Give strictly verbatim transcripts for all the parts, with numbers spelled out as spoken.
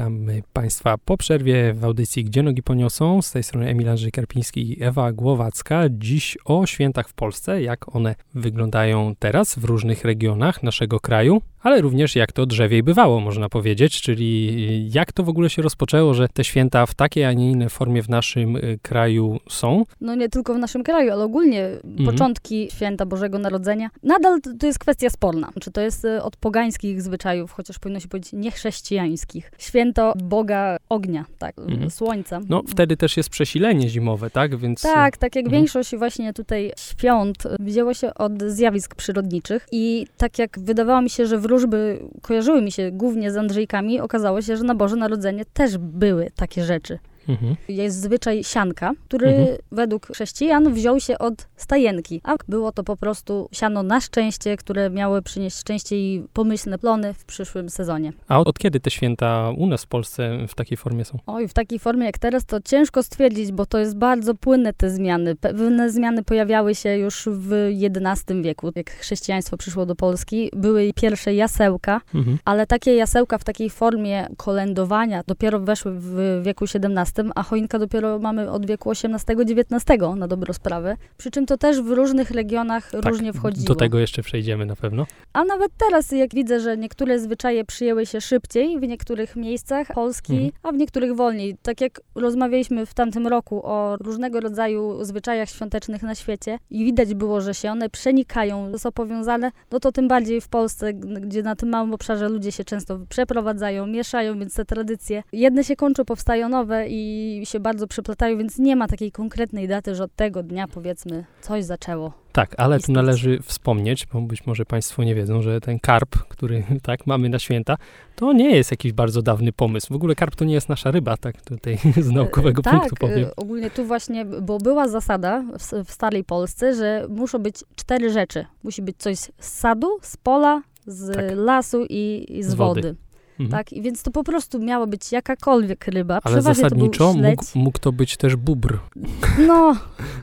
Witamy Państwa po przerwie w audycji Gdzie nogi poniosą. Z tej strony Emil Andrzej Karpiński i Ewa Głowacka. Dziś o świętach w Polsce, jak one wyglądają teraz w różnych regionach naszego kraju, ale również jak to drzewiej bywało, można powiedzieć, czyli jak to w ogóle się rozpoczęło, że te święta w takiej, a nie innej formie w naszym kraju są. No nie tylko w naszym kraju, ale ogólnie mhm. początki święta Bożego Narodzenia. Nadal to jest kwestia sporna. Czy to jest od pogańskich zwyczajów, chociaż powinno się powiedzieć niechrześcijańskich. Święto Boga ognia, tak, mhm. słońca. No wtedy też jest przesilenie zimowe, tak? Więc... Tak, tak jak mhm. większość właśnie tutaj świąt wzięło się od zjawisk przyrodniczych i tak jak wydawało mi się, że wróżby kojarzyły mi się głównie z Andrzejkami, okazało się, że na Boże Narodzenie też były takie rzeczy. Mhm. Jest zwyczaj sianka, który mhm. według chrześcijan wziął się od stajenki, a było to po prostu siano na szczęście, które miały przynieść szczęście i pomyślne plony w przyszłym sezonie. A od, od kiedy te święta u nas w Polsce w takiej formie są? Oj, w takiej formie jak teraz to ciężko stwierdzić, bo to jest bardzo płynne te zmiany. Pewne zmiany pojawiały się już w jedenastym wieku, jak chrześcijaństwo przyszło do Polski. Były pierwsze jasełka, mhm. ale takie jasełka w takiej formie kolędowania dopiero weszły w wieku siedemnastym, a choinka dopiero mamy od wieku osiemnastego dziewiętnastego na dobrą sprawę. Przy czym to też w różnych regionach tak, różnie wchodziło. Do tego jeszcze przejdziemy na pewno. A nawet teraz, jak widzę, że niektóre zwyczaje przyjęły się szybciej w niektórych miejscach Polski, mhm. a w niektórych wolniej. Tak jak rozmawialiśmy w tamtym roku o różnego rodzaju zwyczajach świątecznych na świecie i widać było, że się one przenikają, są powiązane, no to tym bardziej w Polsce, gdzie na tym małym obszarze ludzie się często przeprowadzają, mieszają, więc te tradycje jedne się kończą, powstają nowe i i się bardzo przeplatają, więc nie ma takiej konkretnej daty, że od tego dnia, powiedzmy, coś zaczęło. Tak, ale istnieć. Tu należy wspomnieć, bo być może Państwo nie wiedzą, że ten karp, który tak mamy na święta, to nie jest jakiś bardzo dawny pomysł. W ogóle karp to nie jest nasza ryba, tak tutaj z naukowego e, punktu tak, powiem. Tak, ogólnie tu właśnie, bo była zasada w, w starej Polsce, że muszą być cztery rzeczy. Musi być coś z sadu, z pola, z tak. lasu i, i z, z wody. wody. Mhm. Tak, i więc to po prostu miała być jakakolwiek ryba. Ale zasadniczo to mógł, mógł to być też bóbr. No,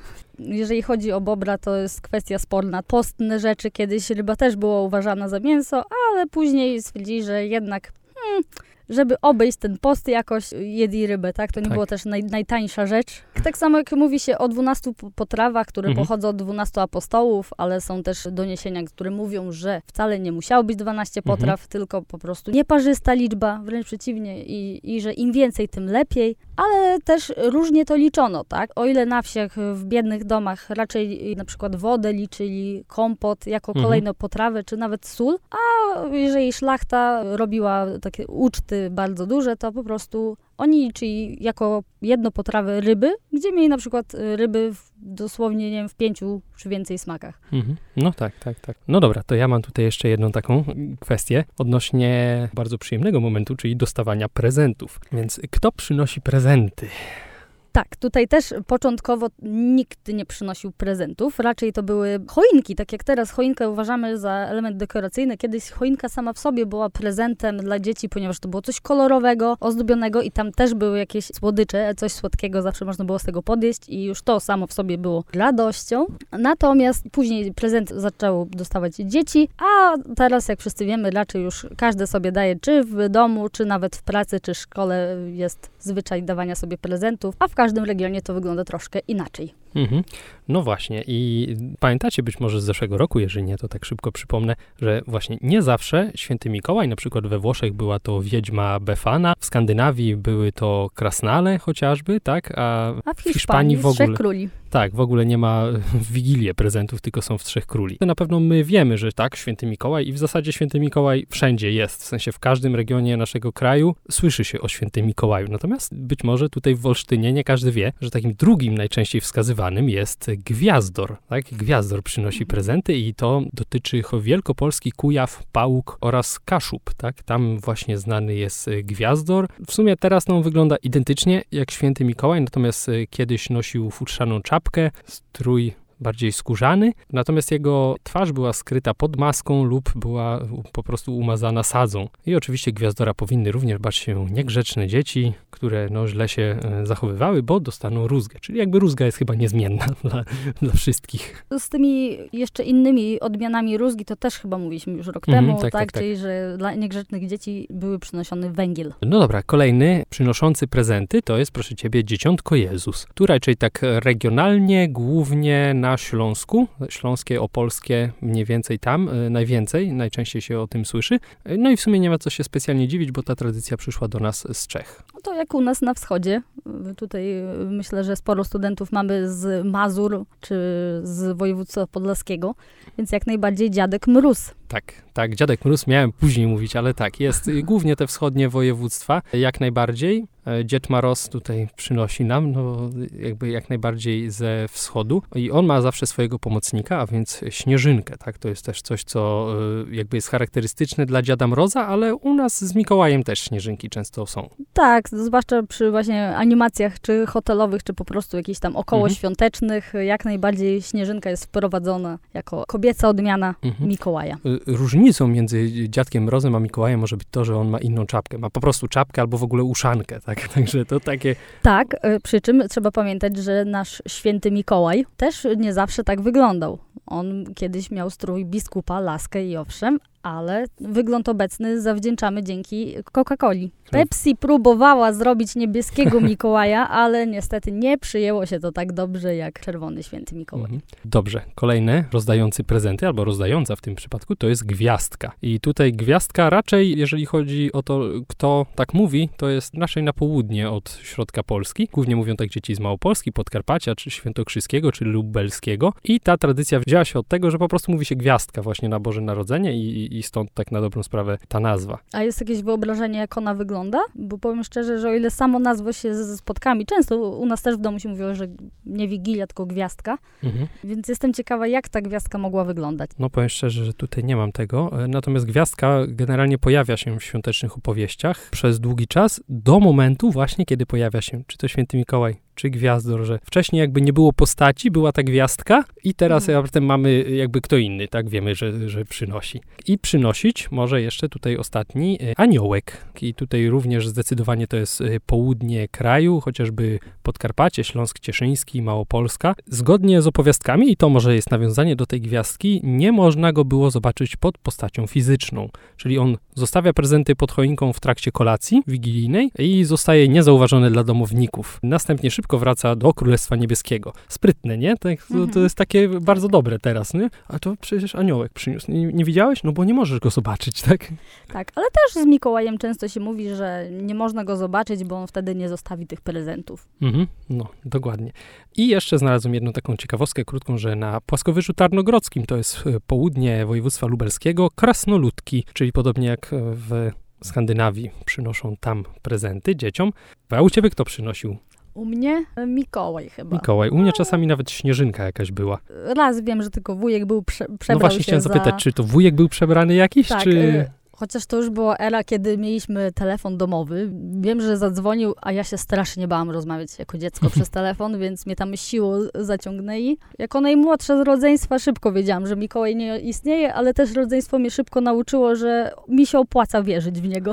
jeżeli chodzi o bobra, to jest kwestia sporna. Postne rzeczy kiedyś ryba też była uważana za mięso, ale później stwierdzili, że jednak hmm, żeby obejść ten post jakoś jedli rybę, tak? To nie tak. było też naj, najtańsza rzecz. Tak samo jak mówi się o dwunastu potrawach, które mhm. pochodzą od dwunastu apostołów, ale są też doniesienia, które mówią, że wcale nie musiało być dwanaście potraw, mhm. tylko po prostu nieparzysta liczba, wręcz przeciwnie i, i że im więcej, tym lepiej, ale też różnie to liczono, tak? O ile na wsiach, w biednych domach raczej na przykład wodę liczyli, kompot jako mhm. kolejną potrawę, czy nawet sól, a jeżeli szlachta robiła takie uczty bardzo duże, to po prostu oni liczyli jako jedno potrawę ryby, gdzie mieli na przykład ryby w, dosłownie, nie wiem, w pięciu czy więcej smakach. Mhm. No tak, tak, tak. No dobra, to ja mam tutaj jeszcze jedną taką kwestię odnośnie bardzo przyjemnego momentu, czyli dostawania prezentów. Więc kto przynosi prezenty? Tak, tutaj też początkowo nikt nie przynosił prezentów, raczej to były choinki, tak jak teraz choinkę uważamy za element dekoracyjny. Kiedyś choinka sama w sobie była prezentem dla dzieci, ponieważ to było coś kolorowego, ozdobionego i tam też były jakieś słodycze, coś słodkiego, zawsze można było z tego podjeść i już to samo w sobie było radością. Natomiast później prezent zaczęło dostawać dzieci, a teraz, jak wszyscy wiemy, raczej już każdy sobie daje, czy w domu, czy nawet w pracy, czy szkole jest zwyczaj dawania sobie prezentów, a w każdym regionie to wygląda troszkę inaczej. Mhm. No właśnie i pamiętacie być może z zeszłego roku, jeżeli nie, to tak szybko przypomnę, że właśnie nie zawsze Święty Mikołaj, na przykład we Włoszech była to wiedźma Befana, w Skandynawii były to krasnale chociażby, tak? A, A w Hiszpanii, Hiszpanii w ogóle... Trzech Króli. Tak, w ogóle nie ma w Wigilię prezentów, tylko są w Trzech Króli. To na pewno my wiemy, że tak, Święty Mikołaj i w zasadzie Święty Mikołaj wszędzie jest, w sensie w każdym regionie naszego kraju słyszy się o Świętym Mikołaju. Natomiast być może tutaj w Olsztynie nie każdy wie, że takim drugim najczęściej wskazywanym jest Gwiazdor. Tak? Gwiazdor przynosi prezenty i to dotyczy Wielkopolski, Kujaw, Pałuk oraz Kaszub. Tak? Tam właśnie znany jest Gwiazdor. W sumie teraz no, wygląda identycznie jak Święty Mikołaj, natomiast kiedyś nosił futrzaną czapkę, strój bardziej skórzany, natomiast jego twarz była skryta pod maską lub była po prostu umazana sadzą. I oczywiście gwiazdora powinny również bać się niegrzeczne dzieci, które no, źle się zachowywały, bo dostaną rózgę. Czyli jakby rózga jest chyba niezmienna dla, dla wszystkich. Z tymi jeszcze innymi odmianami rózgi to też chyba mówiliśmy już rok Mhm, temu, tak, tak, tak, tak. Czyli że dla niegrzecznych dzieci były przynoszony węgiel. No dobra, kolejny przynoszący prezenty to jest, proszę ciebie, Dzieciątko Jezus. Tu raczej tak regionalnie, głównie na Śląsku, śląskie, opolskie, mniej więcej tam, y, najwięcej, najczęściej się o tym słyszy. Y, no i w sumie nie ma co się specjalnie dziwić, bo ta tradycja przyszła do nas z Czech. No to jak u nas na wschodzie. Tutaj myślę, że sporo studentów mamy z Mazur czy z województwa podlaskiego, więc jak najbardziej Dziadek Mróz. Tak, tak, Dziadek Mróz miałem później mówić, ale tak, jest głównie te wschodnie województwa, jak najbardziej. Dzied Maroz tutaj przynosi nam, no jakby jak najbardziej ze wschodu i on ma zawsze swojego pomocnika, a więc Śnieżynkę, tak, to jest też coś, co jakby jest charakterystyczne dla Dziada Mroza, ale u nas z Mikołajem też Śnieżynki często są. Tak, zwłaszcza przy właśnie animacjach, czy hotelowych, czy po prostu jakichś tam okołoświątecznych, mhm. jak najbardziej Śnieżynka jest wprowadzona jako kobieca odmiana mhm. Mikołaja. Różnicą między Dziadkiem Mrozem a Mikołajem może być to, że on ma inną czapkę, ma po prostu czapkę albo w ogóle uszankę, tak? Także to takie... Tak, przy czym trzeba pamiętać, że nasz święty Mikołaj też nie zawsze tak wyglądał. On kiedyś miał strój biskupa, laskę i owszem, ale wygląd obecny zawdzięczamy dzięki Coca-Coli. Pepsi próbowała zrobić niebieskiego Mikołaja, ale niestety nie przyjęło się to tak dobrze jak czerwony święty Mikołaj. Mhm. Dobrze, kolejny rozdający prezenty, albo rozdająca w tym przypadku, to jest gwiazdka. I tutaj gwiazdka raczej, jeżeli chodzi o to, kto tak mówi, to jest raczej na południe od środka Polski. Głównie mówią tak dzieci z Małopolski, Podkarpacia, czy Świętokrzyskiego, czy Lubelskiego. I ta tradycja wzięła się od tego, że po prostu mówi się gwiazdka właśnie na Boże Narodzenie i, i stąd tak na dobrą sprawę ta nazwa. A jest jakieś wyobrażenie, jak ona wygląda? Bo powiem szczerze, że o ile samo nazwa się ze spotkami, często u nas też w domu się mówiło, że nie Wigilia, tylko gwiazdka, mhm. więc jestem ciekawa, jak ta gwiazdka mogła wyglądać. No powiem szczerze, że tutaj nie mam tego, natomiast gwiazdka generalnie pojawia się w świątecznych opowieściach przez długi czas, do momentu właśnie, kiedy pojawia się czy to Święty Mikołaj, czy Gwiazdor, że wcześniej jakby nie było postaci, była ta gwiazdka i teraz mhm. potem mamy jakby kto inny, tak, wiemy, że, że przynosi. I przynosić może jeszcze tutaj ostatni aniołek. I tutaj również zdecydowanie to jest południe kraju, chociażby Podkarpacie, Śląsk Cieszyński, Małopolska. Zgodnie z opowiastkami, i to może jest nawiązanie do tej gwiazdki, nie można go było zobaczyć pod postacią fizyczną. Czyli on zostawia prezenty pod choinką w trakcie kolacji wigilijnej i zostaje niezauważony dla domowników. Następnie szybko wraca do Królestwa Niebieskiego. Sprytne, nie? To, to, to jest takie bardzo dobre teraz, nie? A to przecież aniołek przyniósł. Nie, nie widziałeś? No bo nie możesz go zobaczyć, tak? Tak, ale też z Mikołajem często się mówi, że nie można go zobaczyć, bo on wtedy nie zostawi tych prezentów. Mhm, no, dokładnie. I jeszcze znalazłem jedną taką ciekawostkę krótką, że na Płaskowyżu Tarnogrodzkim, to jest południe województwa lubelskiego, krasnoludki, czyli podobnie jak w Skandynawii przynoszą tam prezenty dzieciom. A u ciebie kto przynosił? U mnie Mikołaj chyba. Mikołaj. U mnie czasami nawet Śnieżynka jakaś była. Raz wiem, że tylko wujek był prze, przebrał No właśnie się chciałem za... zapytać, czy to wujek był przebrany jakiś, tak, czy... Y- Chociaż to już była era, kiedy mieliśmy telefon domowy. Wiem, że zadzwonił, a ja się strasznie bałam rozmawiać jako dziecko przez telefon, więc mnie tam siłą zaciągnęli. Jako najmłodsza z rodzeństwa szybko wiedziałam, że Mikołaj nie istnieje, ale też rodzeństwo mnie szybko nauczyło, że mi się opłaca wierzyć w niego.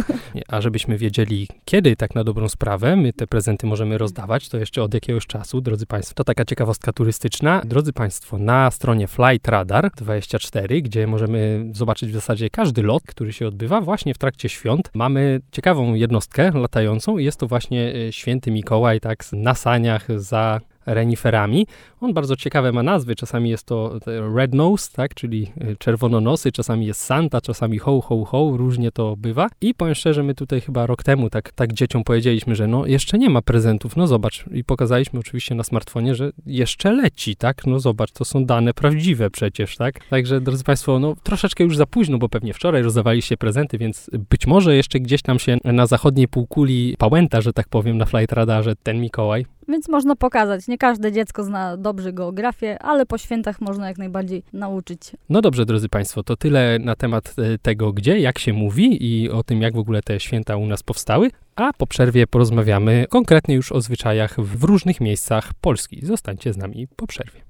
A żebyśmy wiedzieli, kiedy tak na dobrą sprawę my te prezenty możemy rozdawać, to jeszcze od jakiegoś czasu, drodzy Państwo, to taka ciekawostka turystyczna. Drodzy Państwo, na stronie Flight Radar dwadzieścia cztery, gdzie możemy zobaczyć w zasadzie każdy lot, który się odbywa właśnie w trakcie świąt. Mamy ciekawą jednostkę latającą i jest to właśnie Święty Mikołaj, tak, na saniach za reniferami. On bardzo ciekawe ma nazwy. Czasami jest to Red Nose, tak, czyli czerwononosy, czasami jest Santa, czasami ho, ho, ho, różnie to bywa. I powiem szczerze, my tutaj chyba rok temu tak, tak dzieciom powiedzieliśmy, że no jeszcze nie ma prezentów, no zobacz. I pokazaliśmy oczywiście na smartfonie, że jeszcze leci, tak, no zobacz, to są dane prawdziwe przecież, tak. Także, drodzy Państwo, no troszeczkę już za późno, bo pewnie wczoraj rozdawaliście prezenty, więc być może jeszcze gdzieś tam się na zachodniej półkuli pałęta, że tak powiem, na Flight Radarze ten Mikołaj. Więc można pokazać. Nie każde dziecko zna dobrze geografię, ale po świętach można jak najbardziej nauczyć. No dobrze, drodzy Państwo, to tyle na temat tego, gdzie, jak się mówi i o tym, jak w ogóle te święta u nas powstały. A po przerwie porozmawiamy konkretnie już o zwyczajach w różnych miejscach Polski. Zostańcie z nami po przerwie.